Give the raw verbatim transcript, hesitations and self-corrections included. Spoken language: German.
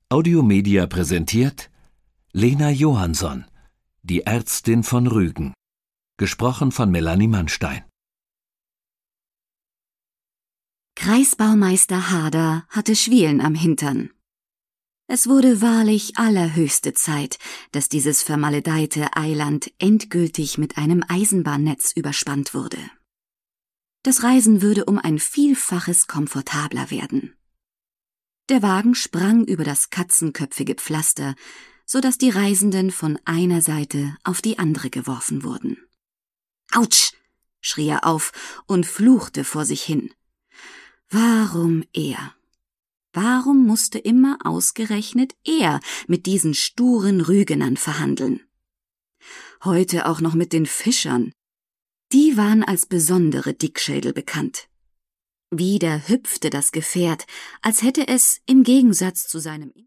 Audiomedia präsentiert Lena Johansson, die Ärztin von Rügen. Gesprochen von Melanie Mannstein. Kreisbaumeister Harder hatte Schwielen am Hintern. Es wurde wahrlich allerhöchste Zeit, dass dieses vermaledeite Eiland endgültig mit einem Eisenbahnnetz überspannt wurde. Das Reisen würde um ein Vielfaches komfortabler werden. Der Wagen sprang über das katzenköpfige Pflaster, so dass die Reisenden von einer Seite auf die andere geworfen wurden. »Autsch!« schrie er auf und fluchte vor sich hin. Warum er? Warum musste immer ausgerechnet er mit diesen sturen Rügenern verhandeln? Heute auch noch mit den Fischern. Die waren als besondere Dickschädel bekannt. Wieder hüpfte das Gefährt, als hätte es im Gegensatz zu seinem